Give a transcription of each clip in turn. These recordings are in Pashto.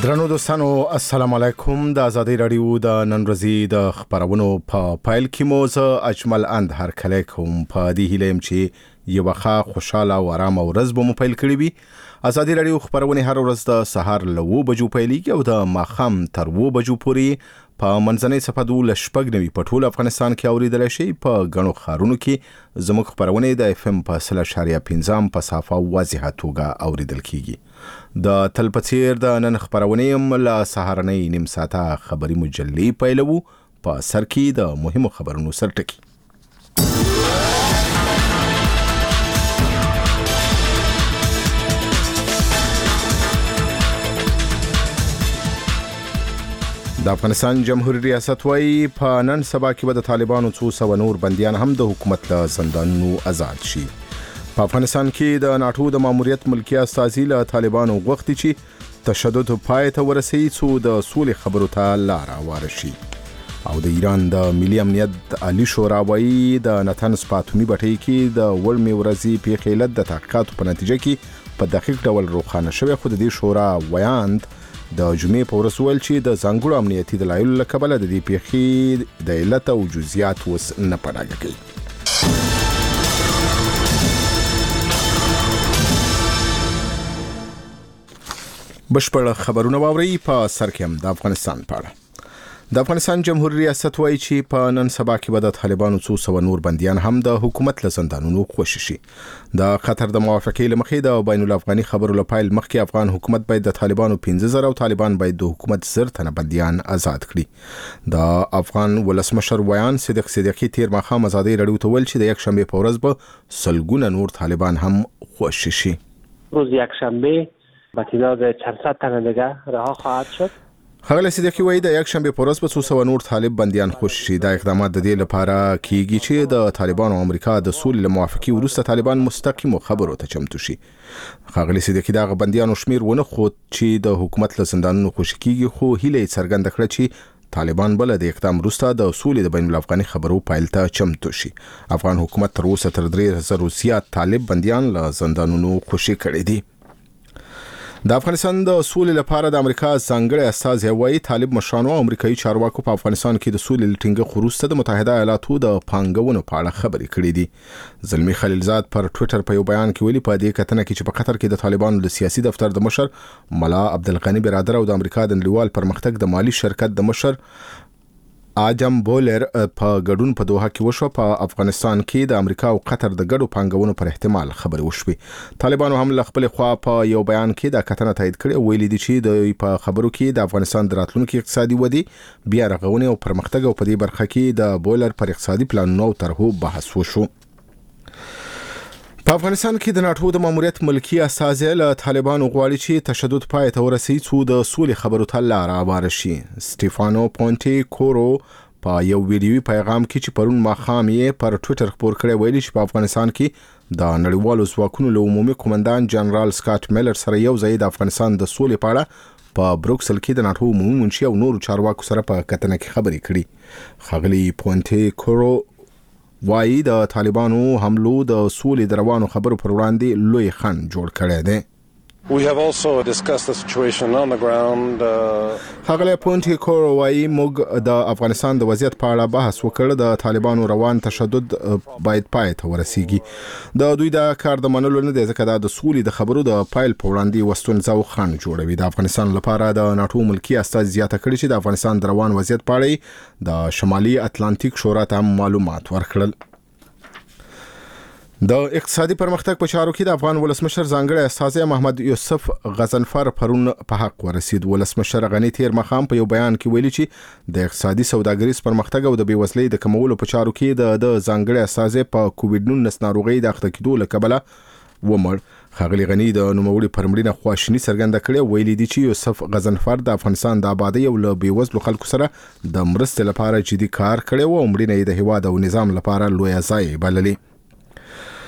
درنو دوستانو السلام علیکم د ازادي رادیو د نن ورځې د خبرونو په پایل کې مو زه اجمل اند هر کله کوم په دې هیله چې یو ښه خوشاله او آرام ورځ به مو پیل کړی وي. ازادي رادیو خبرونه هر ورځ د سهار له 9 بجو پیلېږي او د ماخام تر 2 بجو پورې په منځنۍ صفحه د لشپګ نوي په ټول افغانستان کې اوریدل شي. په غنو خارونو کې زموږ خبرونه د اف ام په 0.5 په صفه واضحه توګه اوریدل کیږي. د تلپڅیر د نن خبرونه له سهارنۍ نیم ساعته خبري مجلې پیلو. په سر کې د مهمو خبرونو سرټکی. د افغانستان جمهوریت ریاست وايي په نن سبا کې به د طالبانو 200 نور بنديان هم د حکومت له زندانونو آزاد شي. په افغانستان کې د ناتو د ماموریت ملکی استازي له طالبانو غوښتي چې تشدد پای ته ورسوي څو د سولې خبرو ته لار هواره شي. او د ایران د ملي امنیت عالی شورا وايي د نتنز په اتومي بټۍ کې د وړمې ورځې پیښې علت د تحقیقاتو په نتیجه کې په دقیق ډول روښانه شوی، خو د دې شورا ویاند د جمعې په ورځ ویل چې د ځانګړو امنیتي دلایلو له کبله د دې پیښې د علت او جزئیات وس نه پړاګه کوي. بشپړ خبرونه واوري. په سر کې هم د افغانستان په اړه. د افغانستان جمهوریت ریاست وايي چې په نن سبا کې به د طالبانو 200 نور بنديان هم د حکومت له زندانونو خوشي شي. د قطر د موافقې لمخې د بین الافغاني خبرو لپاره مخکې افغان حکومت باید د طالبانو 15000 او طالبان باید د حکومت 10 تنه بنديان آزاد کړي. د افغان ولسمشر ویان صدیق صدیقی تیر ماخام ازادي رادیو ته ویل چې د یک شنبه په ورځ به سلګونه نور طالبان هم خوشي شي. روز یک شنبه با تعداد چند صد تن دیگه رها خواهد شد. هغه صدیقی وایي د یک شنبه په ورځ به 200 نور طالب بنديان خوشي شي. دا اقدامات د دې لپاره کیږي چې د طالبانو او امریکا د سولې موافقې وروسته طالبان مستقیم خبرو ته چمتو شي. هغه صدیقی دا بنديانو شمیر ونه خو چې د حکومت له زندانونو خوشي کیږي، خو هیله څرګنده کړه چې طالبان بل د اقدام وروسته د سولې د بین الافغاني خبرو پایل ته چمتو شي. افغان حکومت تر اوسه تر 3000 زیات طالب بنديان له زندانونو خوشي کړي دي. د افغانستان د سولې لپاره د امریکا ځانګړي استازي وايي طالب مشرانو او امریکایي چارواکو په افغانستان کې د سولې لټینګ خروسته د متحده ایالاتو د پانګونو په اړه خبرې کړې دي. زلمی خلیلزاد پر ټوئیټر په یو بیان کې ویلي په دې کتنه کې چې په قطر کې د طالبانو د سیاسي دفتر د مشر ملا عبدالغنی برادر او د امریکا د نړیوال پرمختګ د مالی شرکت د مشر آجم بولر په ګډون په دوحه کې وشو. په افغانستان کې د امریکا او قطر د ګډو پانګونو پر احتمال خبرې وشوې. طالبانو هم له خپل خوا په یو بیان کې دا کتنه تایید کړې، ویلي دي چې د په خبرو کې د افغانستان د راتلونکي اقتصادي ودی بیا رغونې او پرمختګ او په دې برخه کې د بولر پر اقتصادي پلانونو او طرحو بحث وشو. په افغانستان کې د ناتو د ماموریت ملکی استازي له طالبانو غواړي چې تشدد پای ته ورسوي څو د سولې خبرو ته لار هواره شي. سټيفانو پونټي کورو په یو ویډیوي پیغام کې چې پرون ماخام یې پر ټوئیټر خبر کړی ویلي چې په افغانستان کې د نړیوالو ځواکونو له عمومي قومندان جنرال سکاټ میلر سره یو ځای د افغانستان د سولې په اړه په بروکسل کې د ناتو عمومي منشي او نورو چارواکو سره په کتنه کې خبرې کړي. خغلی پونټي کورو وايي د طالبانو حملو د سولې د روانو خبرو پر وړاندې لوی خنډ جوړ کړی دی. We have also discussed the situation on the ground. هغه پونټي کورو وايي موږ د افغانستان د وضعیت په اړه بحث وکړ. د طالبانو روان تشدد باید پای ته ورسیږي. د دوی د کار د منلو نه دی ځکه د سولې د خبرو د پایل په وړاندې وستونزه او خنډ جوړوي. د افغانستان لپاره د ناتو ملکی استاذ زیاته کړي چې د افغانستان د روان وضعیت په اړه د شمالي اتلانتیک شورا ته معلومات ورکړل. د اقتصادي پرمختګ په چارو کې د افغان ولسمشر ځانګړي استازي محمد یوسف غزنفر پرون په حق ورسید. ولسمشر غنی تیر مخام په یو بیان کې ویلي چې د اقتصادي سوداګریز پرمختګ او د بیوزلۍ د کمولو په چارو کې د ځانګړي استازي په کووډ-19 ناروغي د اخته کېدو له کبله ومړ. خغلی غنی د نوموړي پرمړینه خواشینی څرګنده کړې، ویلي دي چې یوسف غزنفر د افغانستان د آبادی او له بیوزلو خلکو سره د مرستې لپاره جدي کار کړی او مړینه د هیواد او نظام لپاره لوی ځای بللې.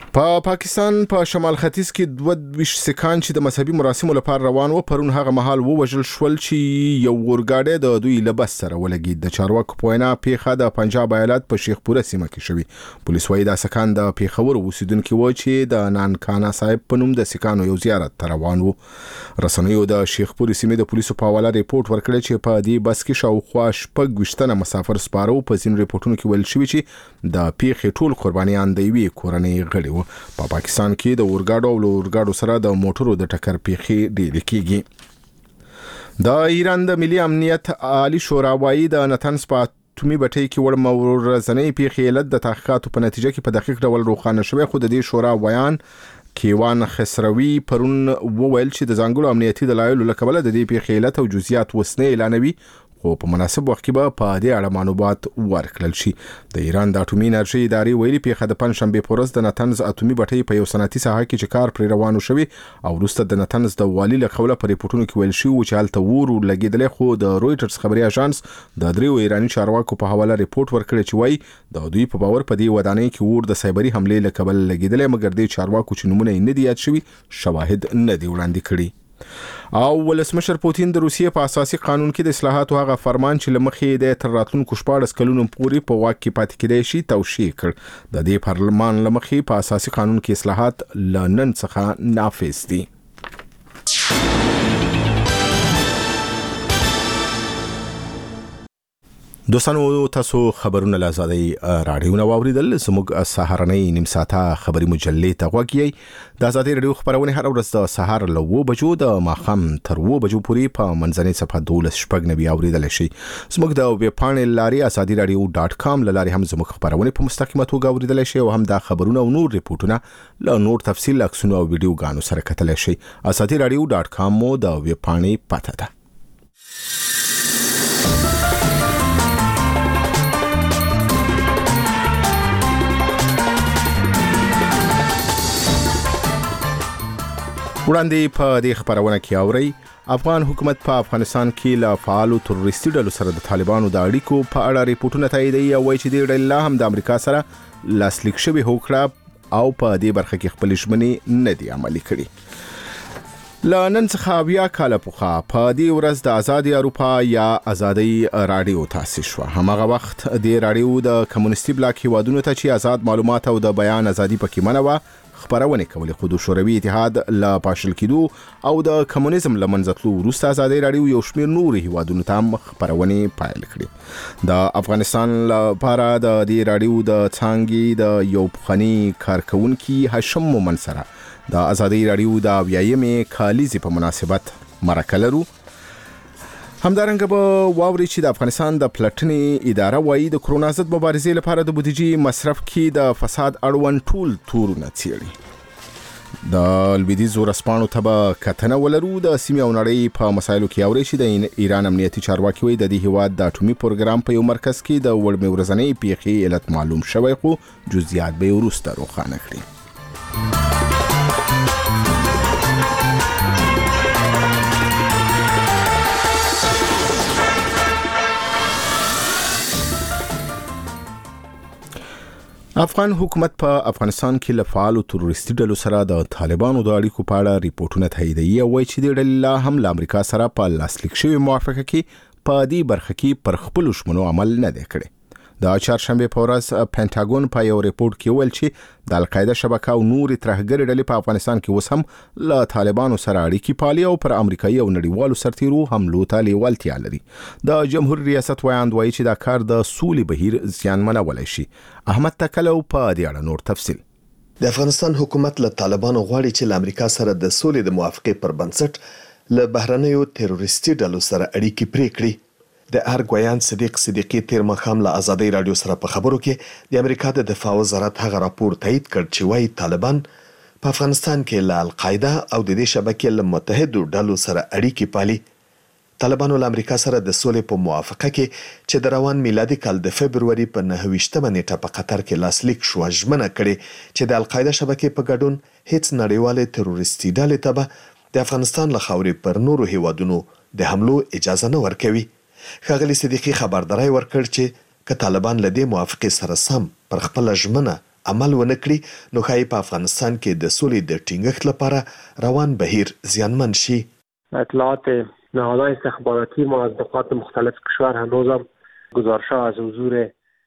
په پاکستان په شمال ختیځ کې 22 سکان چې د مذهبي مراسمو لپاره روان و پرون هغه مهال ووژل شول چې یو ورګاډی د دوی لباس سره ولګید. د چارواکو په وینا پیښه د پنجاب ایالت په شیخپوره سیمه کې شوې. پولیس وايي دا سکان د پیښور اوسیدونکو و چې د نانکانا صاحب په نوم د سکانو یو زیارت ته روان وو. رسنیو د شیخپورې سیمې د پولیسو په حواله ریپورت ورکړی چې په دې بس کې شاوخوا 6 مسافر سپارو. په ځینو ریپورتونو کې ویل شوی چې د پیښې ټول قربانیان د یوې کورنۍ غړي وو. په پاکستان کې د اورګاډو او اورګاډو سره د موټرو د ټکر پیښې ډېرې کیږي. د ایران د ملي امنیت عالی شورا وايي د نتنز په اتومي بټۍ کې وړ مورزنۍ پیښې علت د تحقیقاتو په نتیجه کې په دقیق ډول روښانه شوی. خو د دې شورا ویان کیوان خسروي پرون وویل چې د ځانګړو امنیتي دلایلو له کبله د دې پیښې علت او جزئیات وسنه اعلانوي، خو په مناسب وخت کې به په دې اړه معلومات ورکړل شي. د ایران د اټومي انرژي ادارې ویلي پیښه د پنځشنبه په ورځ د نتنز اټومي بټۍ په یو صنعتي ساحه کې چې کار پر روانو شوی او وروسته د نتنز د والي له قوله په ریپورتونو کې ویل شوی چې هلته ور لګیدل. خو د رويټرز خبري اژانس د دریو ایرانی چارواکو په حواله ریپورت ورکړی چې وایي د دوی په باور په دې ودانۍ کې ور د سایبري حمله له کبل لګیدل، مګر د چارواکو چې نمونه نه دی یاد شوی شواهد نه دی وړاندې کړي. او ولسمشر پوتین د روسیې په اساسي قانون کې د اصلاحاتو هغه فرمان چې لمخې د تر راتلونکو 14 کلونو پورې په واک کې پاتې کېدای شي توشیح کړ. د دې پارلمان لمخې په اساسي قانون کې اصلاحات لنن څخه نافذ دي. دوستانو تاسو خبرونه لازادي رادیو نو اوریدل. زموږ سهارنۍ نیم ساعته خبري مجلې ته غوږی. د ازادي رادیو خبرونه هر ورځ د سهار له 2 بجو د ماخام تر 2 بجو پورې په منځنۍ صفحه 12 اوریدل شي. زموږ د ویب پاڼې لاري azadiradio.com لاري هم زموږ خبرونه په مستقیمه توګه اوریدل شي او هم د خبرونه او نور ریپورتونه له نور تفصیل عکسونه او ویډیوګانو سره کتل شي. azadiradio.com مو د ویب پاڼې پته ده. وړاندې په دې خبرونه کې اوري افغان حکومت په افغانستان کې له فعالو تروریستي ډلو سره د طالبانو د اړیکو په اړه ریپورتونه تاییدوي او وایي چې د ډله هم د امریکا سره لاسلیک شوی هوکړه او په دې برخه کې خپل ژمنې نه دي عملي کړي. لنن څخه 20 کال پخوا په دې ورځ د آزادي اروپا یا آزادي رادیو تاسیس شو. همغه وخت د رادیو د کمونیستي بلاک هیوادونو ته چې آزاد معلومات او د بیان ازادي پکې منوه خبرونه کولې، خو د شوروي اتحاد لا پاشل کېدو او د کمونیزم لمنځتلو وروسته آزادي رادیو یو شمېر نور هیوادونو ته خبرونه پایل کړې. د افغانستان لپاره د دې رادیو د څانګې د یو پخوانی کارکونکي هاشم مومن سره د آزادي رادیو د 20مې کالیزې په مناسبت مرکه لرو. همدارنګه به واوري چې د افغانستان د پلټنې اداره وايي د کرونا ضد مبارزې لپاره د بودیجې مصرف کې د فساد اړوند ټول تورونه څیړي. د لویدیځ ورځپاڼو ته به کتنه ولرو. د سیمې او نړۍ په مسایلو کې اوري چې د ایران امنیتي چارواکي وایي د دې هیواد د اټومي پروګرام په یو مرکز کې د وړمې ورځنۍ پیښې علت معلوم شوی، خو جزئیات به وروسته روښانه کړي. افغان حکومت په افغانستان کې له فعالو تروریستي ډلو سره د طالبانو د اړیکو په اړه ریپورتونه تاییدوي او وایي چې د ډلې هم له امریکا سره په لاسلیک شوی موافقه کې په دې برخه کې پر خپل شمنو عمل نه دی کړی. د چهارشنبه په ورځ پینټاګون په یو ریپورت کې ویل چې د القاعده شبکه او نور ترهګر ډلې په افغانستان کې اوس هم له طالبانو سره اړیکې پالي او پر امریکایي او نړیوالو سرتیرو حملو ته لیوالتیا لري. د جمهور ریاست ویاند وایي چې دا کار د سولې بهیر زیانمنولی شي. احمد تکلو په دې اړه نور تفصیل. د افغانستان حکومت له طالبانو غواړي چې له امریکا سره د سولې د موافقې پر بنسټ له بهرنیو تروریستي ډلو سره اړیکې پرې کړي. د ارګویان صدیق صدیقی تیر مخام له آزادي رادیو سره په خبرو کې د امریکا د دفاع وزارت هغه راپور تایید کړ چې وايي طالبان په افغانستان کې له القاعده او د دې شبکې له متحدو ډلو سره اړیکې پالي. طالبانو له امریکا سره د سولې په موافقه کې چې د روان میلادي کال د فبرवरी په 29مه نیټه په قطر کې لاسلیک شو ژمنه کړې چې د القاعده شبکې په ګډون هیڅ نړیواله تروریستي ډلې ته به د افغانستان له خاورې پر نورو هیوادونو د حملو اجازه نه ورکوي. ښاغلي صدیقی خبرداري ورکړ چې که طالبان له دې موافقې سره سم پر خپل ژمنه عمل ونه کړي نو ښایي په افغانستان کې د سولې د ټینګښت لپاره روان بهیر زیانمن شي. اطلاعات نهادهای استخباراتی ما از نقاط مختلف کشور هنوزم گزارش‌ها از حضور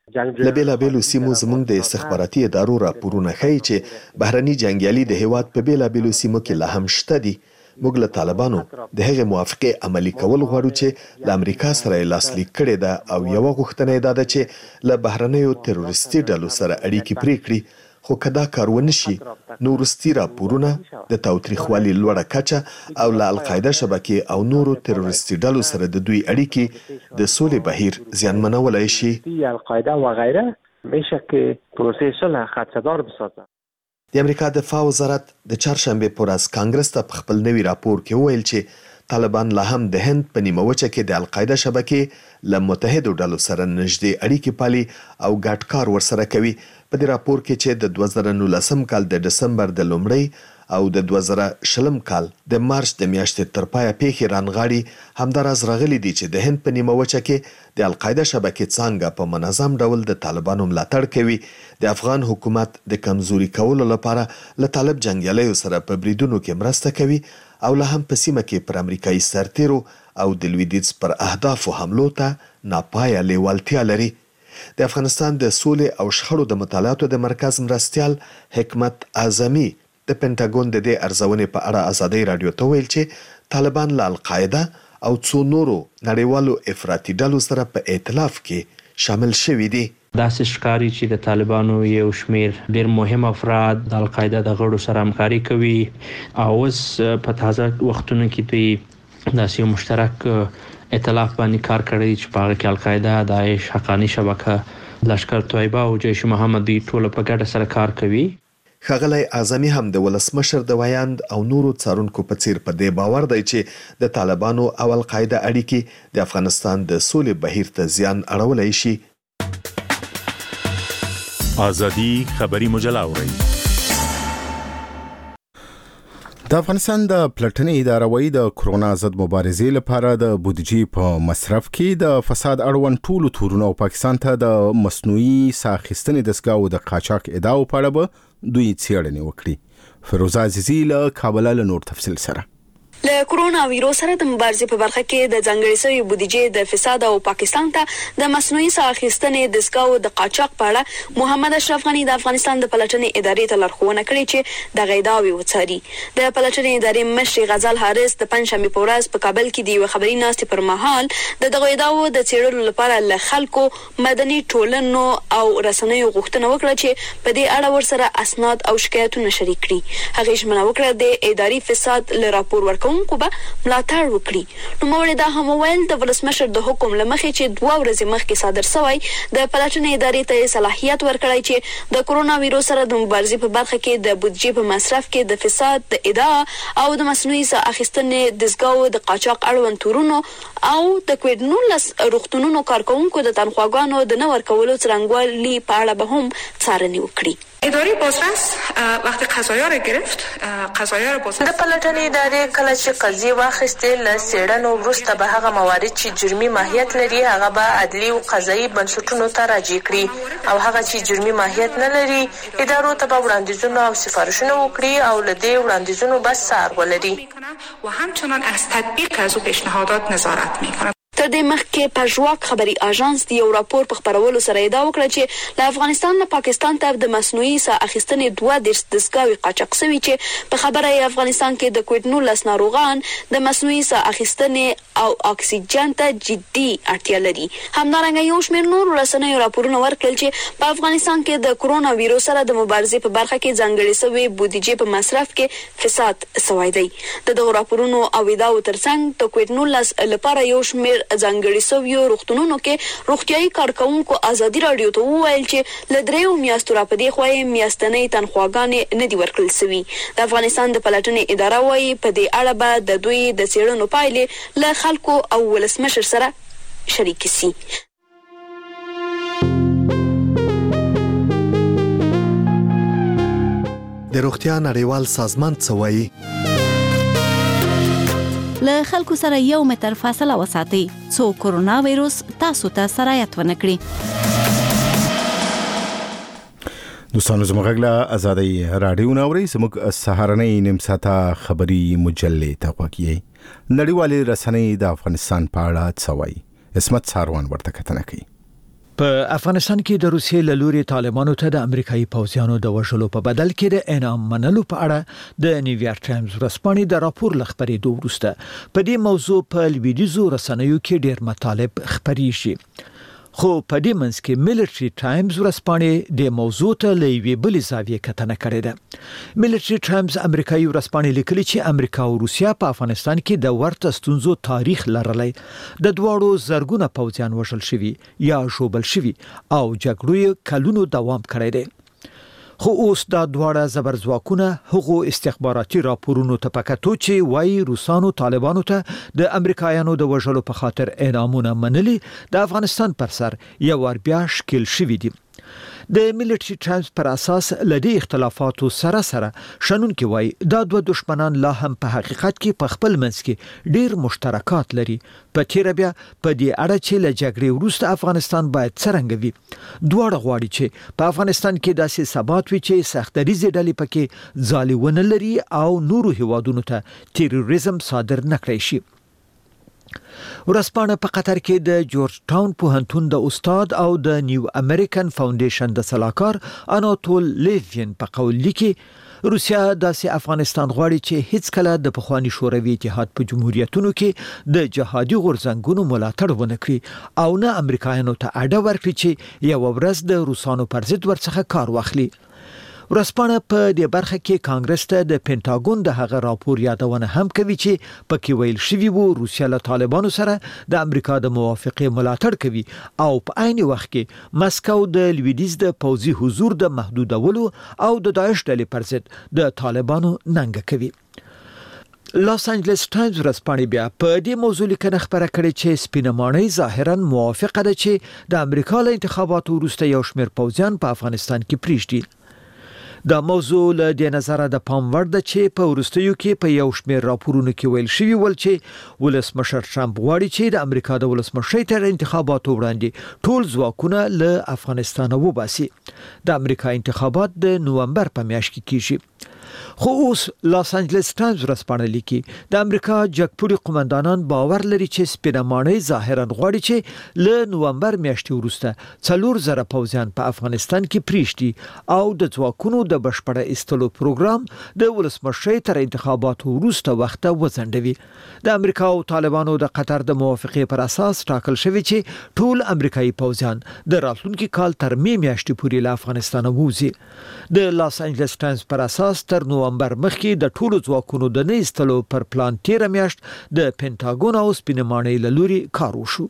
له بېلابېلو سیمو زموږ د استخباراتي ادارو راپورونه ښیي چې بهرني جنګیالي د هیواد په بېلابېلو سیمو کې لا هم شته دي. موږ له طالبانو د هغې موافقې عملي کول غواړو چې له امریکا سره یې لاسلیک کړې ده او یوه غوښتنه یې دا ده چې له بهرنیو تروریستي ډلو سره اړیکې پرې کړي. خو که دا کار ونه شي نو وروستي راپورونه د تاوتریخوالي لوړه کچه او له القاعده شبکې او نورو تروریستي ډلو سره د دوی اړیکې د سولې بهیر زیانمنولی شي. القاعده و غیره میشه که پروسه صلح خدشه‌دار بسازه. د امریکا دفاع وزارت د چهارشنبه په ورځ کانګرس ته په خپل نوي راپور کې وویل چې طالبان لا هم د هند په نیمه وچه کې د القاعده شبکې له متحدو ډلو سره نږدې اړیکې پالي او ګډ کار ورسره کوي. په دې راپور کې چې د 2019 کال د ډسمبر د لومړۍ او د 2020 کال د مارچ د میاشتې تر پایه پیښې رانغاړي همداراز راغلي دي چې د هند په نیمه وچه کې د القاعده شبکې څانګه په منظم ډول د طالبانو ملاتړ کوي. د افغان حکومت د کمزوري کولو لپاره له طالب جنګیالیو سره په بریدونو کې مرسته کوي او له هم په سیمه کې پر امریکایي سرتیرو او د لویدیځ پر اهدافو حملو ته ناپایه لیوالتیا لري. د افغانستان د سولې او شخړو د مطالعاتو د مرکز مرستیال حکمت اعظمي د پینټاګون د دې ارزونې په اړه ازادۍ رادیو ته ویل چې طالبان له القاعده او څو نورو نړیوالو افراطي ډلو سره په ائتلاف کې شامل شوي دي. داسې ښکاري چې د طالبانو یو شمیر ډېر مهم افراد د القاعده د غړو سره همکاري کوي او اوس په تازه وختونو کې دوی داسې یو مشترک ائتلاف باندې کار کړی چې په هغه کې القاعده، داعش، حقانی شبکه، لشکر طیبه او جیش محمد دوی ټول په ګډه سره کار کوي. ښاغلی اعظمي هم د ولسمشر د ویاند او نورو څارونکو په څیر په دې باور دی چې د طالبانو او القاعده اړیکې د افغانستان د سولې بهیر ته زیان اړولی شي. ازادي خبري مجله اوري. د افغانستان د پلټنې اداره وايي د کرونا ضد مبارزې لپاره د بودیجې په مصرف کې د فساد اړوند ټولو تورونو او پاکستان ته د مصنوعي ساه اخیستنې دستګاو د قاچاق ادعاو په اړه به دوی څېړنې وکړي. فیروزه عزیزي له کابل له نور تفصیل سره. له کرونا وایروس سره د مبارزې په برخه کې د ځانګړې شوې بودیجې د فساد او پاکستان ته د مصنوعي ساه اخیستنې دستګاو د قاچاق په اړه محمد اشرف غني د افغانستان د پلټنې ادارې ته لارښوونه کړې چې د غیداوي وڅاري. د پلټنې ادارې مشر غزال حارث د پنځشنبه په ورځ په کابل کې د یو خبري ناستې پر مهال د دغه ادعاو د څېړلو لپاره له خلکو، مدني ټولنو او رسنیو غوښتنه وکړه چې په دې اړه ورسره اسناد او شکایتونه شریک کړي. هغه ژمنه وکړه د اداري فساد له راپور ورکوونکو به ملاتړ وکړي. نوموړي دا هم وویل د ولسمشر د حکم له مخې چې 2 ورځې مخکې صادر شوی د پلټنې ادارې ته صلاحیت ورکړی چې د کرونا وایروس سره د مبارزې په برخه کې د بودیجې په مصرف کې د فساد د ادعا او د مصنوعي ساه اخیستنې دستګاو د قاچاق اړوند تورونو او د کووډ-19 روغتونونو کارکوونکو د تنخواګانو د نه ورکولو څرنګوالي په اړه به هم څارنې وکړي. اداره بازرس وقتی قضایا را گرفت قضایا را بازرس د پلټنې ادارې کله چې قضیه واخیستې له څېړنو وروسته به هغه موارد چې جرمي ماهیت لري هغه به عدلي او قضایي بنسټونو ته راجع کړي او هغه چې جرمي ماهیت نه لري ادارو ته به وړاندیزونه او سفارشونه وکړي او له دې وړاندیزونو به څار ولري و همچنان از تطبیق از او پیشنهادات نظارت میکنه. تر دې مخکې پژواک خبري اژانس د یو راپور په خپرولو سره ادعا وکړه چې له افغانستان نه پاکستان ته د مصنوعي ساه اخیستنې 2 دستګاوې قاچاق شوي چې په خبره یې افغانستان کې د کووډ-19 ناروغان د مصنوعي ساه اخیستنې او اکسیجن ته جدي اړتیا لري. همدارنګه یو شمېر نور رسنیو راپورونه ورکړل چې په افغانستان کې د کرونا وایروس سره د مبارزې په برخه کې ځانګړې شوې بودیجې په مصرف کې فساد شوی دی. دغه راپورونو او ادعاو ترڅنګ د کووډ-19 لپاره یو شمېر ځانګړي شویو روغتونونو کې روغتیايي کارکوونکو ازادي رادیو ته وویل چې له 3 میاشتو را پدې خوای میاشتنۍ تنخواګانې نه دي ورکړل شوي. د افغانستان د پلټنې اداره وايي په دې اړه به د دوی د څېړنو پایلې له خلکو او ولسمشر سره شریک شي. د روغتیا نړیوال سازمان څه وایي؟ له خلکو سره 1 متر فاصله وساتئ څو کرونا وایروس تاسو ته سرایت ونه کړي. دوستانو زموږ غږ آزادۍ رادیو ناوړي زموږ سهارنۍ نیم ساعته خبري مجلې تقواکي نړیوالې رسنۍ د افغانستان په اړه څه وایي اسمت ساروان ورته کتنه کوي. په افغانستان کې د روسیې له لوري طالبانو ته د امریکایي پوځیانو د وژلو په بدل کې د انعام منلو په اړه د نیویارک ټایمز ورځپاڼې د راپور لخبرېدو وروسته په دې موضوع په لویدیځو رسنیو کې ډېر مطالب خبرېږي. خو په دې منځ کې ملټري ټایمز ورځپاڼې د موضوع ته له یوې بلې زاویې کتنه کړې ده. ملټري ټایمز امریکایي ورځپاڼې لیکلي چې امریکا او روسیا په افغانستان کې د ورته ستونزو تاریخ لرلی، د دواړو زرګونه پوځیان وژل شوي یا ژوبل شوي او جګړو یې کلونو دوام کړی دی. خو اوس دا دواړه زبرځواکونه هغو استخباراتي راپورونو ته پکاتو چې وایي روسانو طالبانو ته د امریکایانو د وژلو په خاطر انعامونه منلي د افغانستان پر سر یو ور بیا شکل شوي دي. د ملټري ټایمز پر اساس لدی اختلافاتو سره شنونکي وایي دا دوه دشمنان لا هم په حقیقت کې په خپل منځ کې ډیر مشترکات لري. په تیر بیا په دې اړه چې له جګړې وروسته افغانستان باید څرنګه وي. دواړه غواړي چې په افغانستان کې داسې ثبات وي چې سختریزې ډلې پکې ځالونه لري او نورو هیوادونو ته تیروریزم صادر نکړي شي. ورځپاڼه په قطر کې د جورج ټاون پوهنتون د استاد او د نیو امریکن فاونډیشن د سلاکار اناتول لیوین په قول لیکي روسیا داسې افغانستان غواړي چې هیڅ کله د پخوانی شوروي اتحاد په جمهوریتونو کې د جهادي غورځنګونو ملاتړ ونه کړي او نه امریکایانو ته اډه ورکړي چې یو ورځ د روسانو پر ضد ورڅخه کار واخلي. ورځپاڼه په دې برخه کې کانګرس ته د پینټاګون د هغه راپور یادونه هم کوي چې پکې ویل شوی وو روسیا له طالبانو سره د امریکا د موافقه ملاتړ کوي او په عین وخت کې مسکو د لویدیځ د پوځي حضور د محدودولو او د داعش ډلې پر ضد د طالبانو ننګ کوي. لاس انجلس ټایمز ورځپاڼې بیا په دې موضوع لیکنه خبره کړې چې سپینمانۍ ظاهرا موافقه ده چې د امریکا له انتخاباتو وروسته یو شمېر پوځیان په افغانستان کې پریږدي. دا موضوع له دې نظره د پام وړ ده چې په وروستیو کې په یو شمېر راپورونو کې ویل شوي ول چې ولسمشر ټرمپ غواړي چې د امریکا د ولسمشر تر انتخاباتو وړاندې ټول ځواکونه له افغانستان وباسي. د امریکا انتخابات د نومبر په میاشت کې کیږي. خو اوس لاس انجلس ټایمز ورځپاڼه لیکي د امریکا جګپوړي قومندانان باور لري چې سپینمانۍ ظاهرا غواړي چې له نومبر میاشتې وروسته 4000 پوځیان په افغانستان کې پریږدي او د ځواکونو د بشپړه ایستلو پروګرام د ولسمشر تر انتخاباتو وروسته وخت وځنډوي. د امریکا او طالبانو د قطر د موافقې پر اساس ټاکل شوی چې ټول امریکایي پوځیان د راتلونکي کال تر میاشتې پورې له افغانستان ووځي. د لاس انجلس ټایمز پر اساس تر نومبر مخکې د ټولو ځواکونو د نه ایستلو پر پلان تیر میاشت د پینټاګون او سپینمانۍ له لوري کار وشو.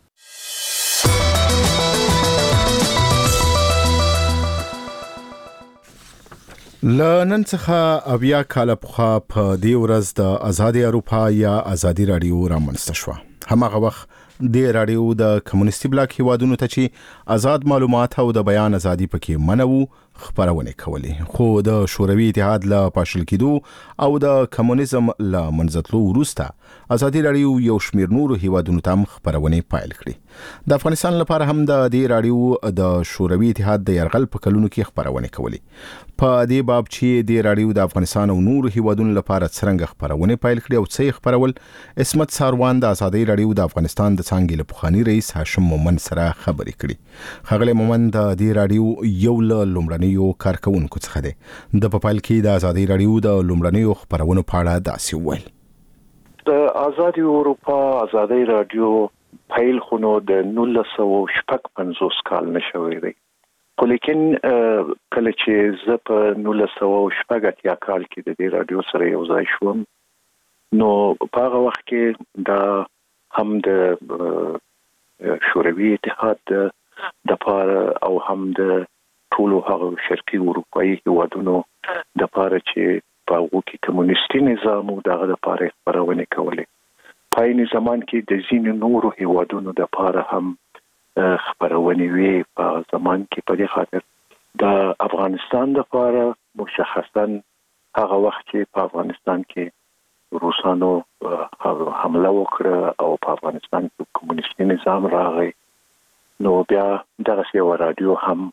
لنن څخه اویا کال پخوا په دې ورځ د آزادي اروپا یا آزادي رادیو رامنځته شوه. هماغه وخت د رادیو د کمونیستي بلاک هیوادونو ته چې آزاد معلومات او د بیان ازادي پکې منو خبرونه کولې. خو د شوروي اتحاد له پاشل کېدو او د کمونیزم له منځتلو وروسته آزادي رادیو یو شمېر نورو هیوادونو ته خبرونه پایل کړې. د افغانستان لپاره هم د دې رادیو د شوروي اتحاد د يرغل په کلونو کې خبرونه کولې. په دې باب چې د رادیو د افغانستان او نورو هیوادونو لپاره څنګه خبرونه پایل کړې او څه خبرول اسمت ساروان د آزادي رادیو د افغانستان د څنګه له پخوانی رئیس هاشم مومن سره خبرې کړې. خغل مومن د دې رادیو یو لومړنیو کارکونکو څخه دی. د پپایل کې د آزادي رادیو د لومړنیو خبرونو په اړه داسې ویل. د آزادي اروپا آزادي رادیو پیل خونو د 1956 کال نشوي دی. خو لیکن کله چې زه په 1960 کال کې د دې رادیو سره یو ځای شوم نو په هغه وخت کې دا هم د شوروي اتحاد د پاره او هم د ټولو هغه شرقي اروپایي هیوادونو د پاره چې په هغه کې کمونیستي نظام او دغه د پاره خبرونه کولې. په این زمان کې د ځینو نورو هیوادونو د پاره هم خبرونه وی په زمان کې په دې خاطر د افغانستان د پاره مشخصا هغه وخت چې په افغانستان کې روسانو حمله وکړه او په افغانستان کې کمونیستي نظام راغی نو بیا دغه یو رادیو هم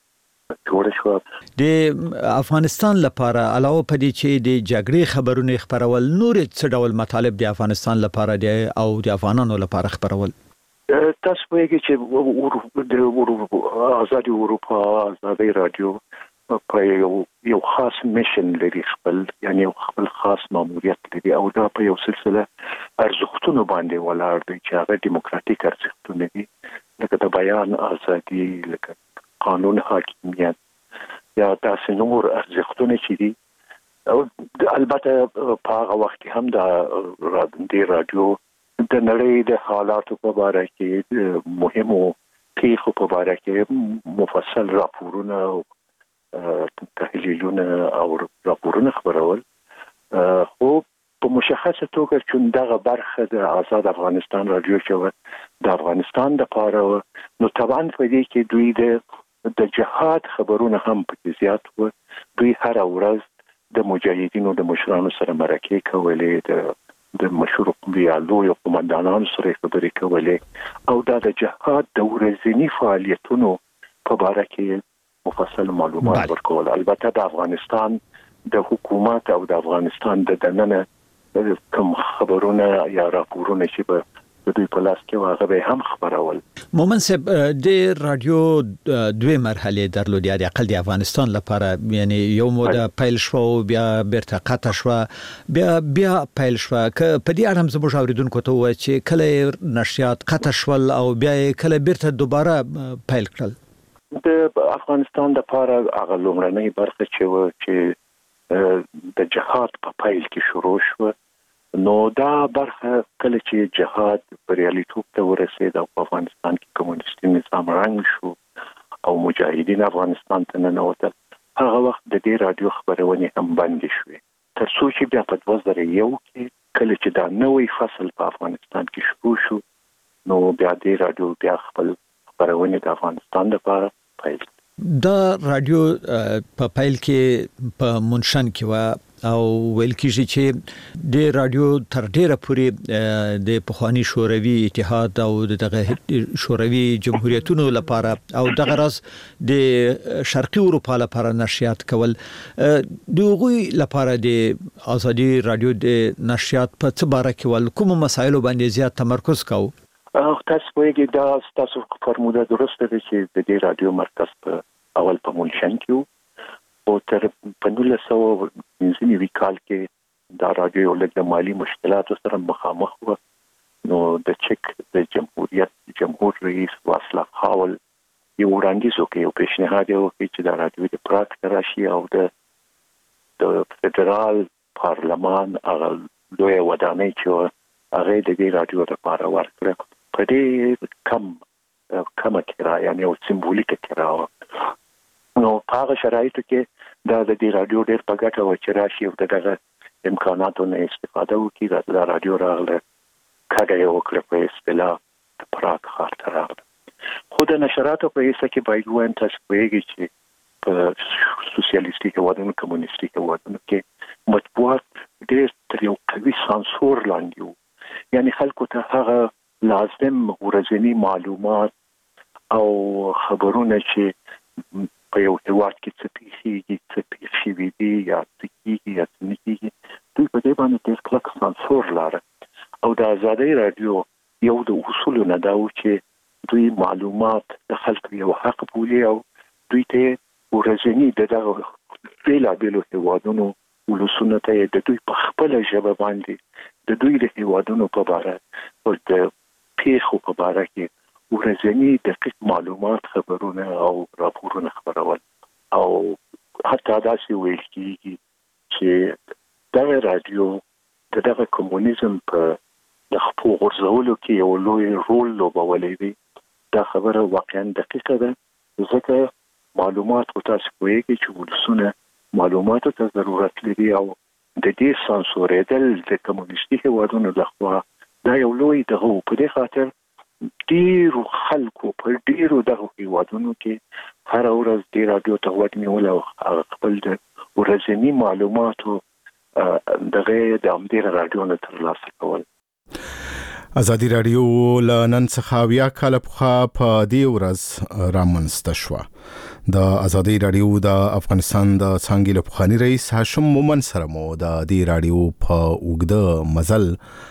جوړ شو. د افغانستان لپاره علاوه پدې چې د جګړې خبرونه خبرول نور څه ډول مطالب د افغانستان لپاره دي او د افغانانو لپاره خبرول؟ تاسو وایي چې د آزادي اروپا آزادي رادیو په یو خاص میشن لري، خپل یعنی خپل خاص ماموریت لري او دا په یو سلسله ارزښتونو باندې ولاړ دی چې هغه دیموکراتیک ارزښتونه دي، لکه د بیان ازادي، لکه قانون حاکمیت یا تاسو نور ارزښتونه چې دي. او البته په هغه وخت هم د رادیو د نړۍ د حالاتو په اړه کې مهمو پیښو په اړه کې مفصل راپورونه او تحلیلونه او راپورونه خبرول. خو په مشخصه توګه چې دغه برخه د آزاد افغانستان رادیو چې د افغانستان د لپاره نو طبعا په دې کې دوی د جهاد خبرونه هم پکې زیات و. دوی هر ورځ د مجاهدینو د مشرانو سره مرکې کولې، د مشهور قوميالو قومندانانو سره خبرې کولې او دا د جهاد د ورځني فعالیتونو په اړه کې مفصل معلومات ورکول. البته د افغانستان د حکومت او د افغانستان د دننه کوم خبرونه یا راپورونه چې به دوی په لاس کې واغه به هم خبرول. مومن صاحب د رادیو دوه مرحله درلودي، د اقل د افغانستان لپاره، یعنی یو موده پیل شو بیا بیرته قطع شو بیا پیل شو. ک په دې اړه هم زموږ اوریدونکو ته و چې کله نشریات قطع شول او بیا کله بیرته دوباره پیل کړل. د افغانستان د لپاره هغه لومړنۍ برخه چې د جهاد په پیل کې شروع شو، نو دا برخه کله چې جهاد بریالیتوب ته ورسید او په افغانستان کې کمونیستي نظام رنګ شو او مجاهدین افغانستان ته ننوتل، هغه وخت د دې رادیو خبرونه هم بند شوې، تر څو چې بیا په 2001 کې کله چې دا نوې فصل په افغانستان کې شروع شو، نو بیا د رادیو بیا خپل خبرونه د افغانستان لپاره پیل. دا رادیو په پیل کې په منشن کې و او ویل کېږي چې د رادیو تر ډیره پورې د پخوانی شوروي اتحاد او دغه شوروي جمهوریتونو لپاره او دغه راز د شرقي اروپا لپاره نشریات کول. دغه لپاره د آزادي رادیو د نشریات په څه باره کې ول کوم مسایلو باندې زیات تمرکز کاوه؟ تاسو وایي دا تاسو فرموده درسته ده چې د دې رادیو مرکز په اول په منشن کې او تر 1990 کال کې دا رادیو لږ د مالی مشکلاتو سره مخامخ و. نو د چک د جمهور رئیس واصلاف هاول یو وړاندیز وکړ، یو پیشنهاد وکړ چې دا رادیو د پراګ ته راشي او د فدرال پارلمان هغه لوی ودانۍ چې هغه د دې رادیو لپاره ورکړه په دې کم کرایه، یعنی او سمبولیک کرایه. نو په هغه شرایطو کې دا د دې رادیو ډېر په ګټه و چې راشي او دغه امکاناتو نه استفاده وکړي. دا رادیو راغله کډه یې وکړه په اصطلاح د پراګ ښار ته راغله. خو د نشراتو په حصه کې باید ووایم تاسو پوهیږئ چې په سوسیالیستي هېوادونو کمونیستي هېوادونو کې مطبوعات ډېر تر یو قوي سانسور لاندې وو، یعنی خلکو ته هغه لازم ورځني معلومات او خبرونه چې په یو هېواد کې څه پیښیږي، څه پیښ شوي دي یا څه کېږي یا څه نه کېږي، دوی په دې باندې ډېر کلک سانسور لاره. او د آزادۍ رادیو یو د اصولو نه دا و چې دوی معلومات د خلکو یو حق بولي او دوی ته ورځني دغه بېلابېلو هېوادونو ولسونو ته د دوی په خپله ژبه باندې د دوی د هېوادونو په باره او د پیښو په باره کې ورځني دقیق معلومات، خبرونه او راپورونه خبرول. او حتی داسې ویل کېږي چې دغه رادیو دغه کمونیزم په د خپو غورځولو کې یو لوی رول لوبولی دی. دا خبره واقعا دقیقه ده، ځکه معلومات او تاسو پوهیږئ چې ولسونه معلوماتو ته ضرورت لري او د دې سانسورېدل د کمونیستي هېوادونو لخوا دا یو لوی دغه په دې خاطر ډیرو خلکو په ډیرو دغه هېوادونو کې هر ورځ د رادیو ته غوږ نیول او خپل د ورځني معلوماتو دغه د همدې رادیو نه ترلاسه کول. ازادي رادیو لنن څخه بیا کال په دې ورځ رامنځته شو. د ازادي رادیو د افغانستان د څنګه له پخوانی رئیس هاشم مومن سره مو د دې رادیو په اوږده مزل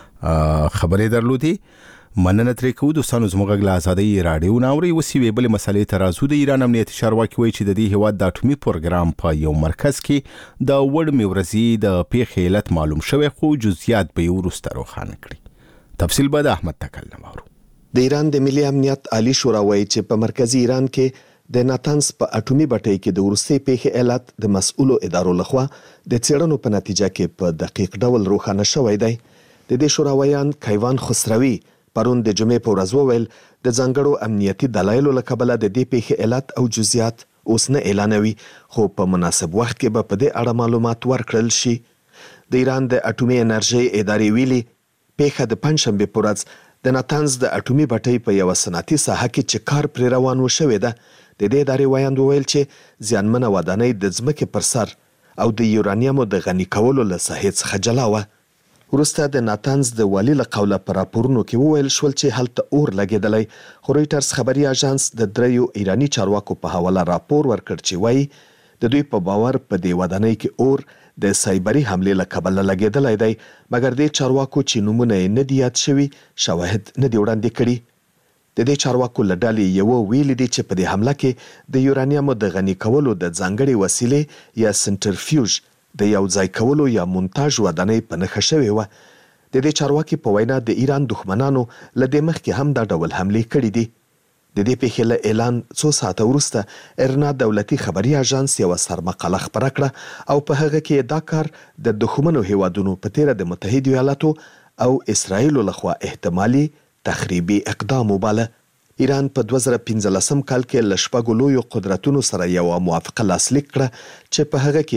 خبرې درلودي. مننه ترې کوو دوستانو زموږ له ازادي رادیو ناوري وسیوي بل مسلې ترازو د ایران امنیتي چارواکي وایي چې د دې هواد د اټومي پروګرام په یو مرکز کې د وړ میورزي د پیښې علت معلوم شوی خو جزئیات به ورسته روښانه کړي. تفصیل به د احمد تکل نمارو. د ایران د ملي امنیت عالی شورا وایي چې په مرکزی ایران کې د ناتنز په اټومي بټۍ کې د ورستي پیښې علت د مسؤلو ادارو لخوا د څېړنو په نتیجه کې په دقیق ډول روښانه شوی دی. د دې شوراویان کیوان خسروي پرون د جمعې په ورځ وویل د ځانګړو امنیتي دلایلو له کبله د دې پیښې علت او جزئیات اوس نه اعلانوي، خو په مناسب وخت کې به په دې اړه معلومات ورکړل شي. د ایران د اټومي انرژي ادارې ویلي پیښه د پنځشنبه په ورځ د ناتنز د اټومي بټۍ په یو صنعتي ساحه کې چې کار پر روان و شوې ده. د دې ادارې وایند ویل چې زیانمنه ودانۍ د ځمکې پر سر او د یورانیمو د غني کولو له ساحې څخه جلا وه. وروسته د ناتنز د والي له قوله په راپورونو کې وویل شول چې هلته اور لګېدلی، خو رویټرز خبري اژانس د 3 ایراني چارواکو په حواله راپور ورکړ چې وایي د دوی په باور په دې ودانۍ کې اور د سایبري حملې له کبله لګېدلی دی، مګر د چارواکو چې نومونه یې نه دي یاد شوي شواهد نه دي وړاندې کړي. د دې چارواکو له ډلې یو ویلي دي چې په دې حمله کې د یورانیمو د غني کولو د ځانګړې وسیلې یا سنټرفیوژ د یو ځای کولو یا مونتاژ ودانۍ په نښه شوې وه. د دې چارواکي په وینا د ایران دښمنانو له دې مخکې هم دا ډول حملې کړي دي. د دې پیښې له اعلان څو ساعته وروسته ارنا دولتي خبري اژانس یو سرمقاله خپره کړه او په هغه کې دا کار د دښمنو هیوادونو په تیره د متحده ایالاتو او اسرائیل لخوا احتمالي تخریبي اقدام وباله. ایران په 2015 کال کې له شپږو لویو قدرتونو سره یو موافقه لاسلیک کړه چې په هغه کې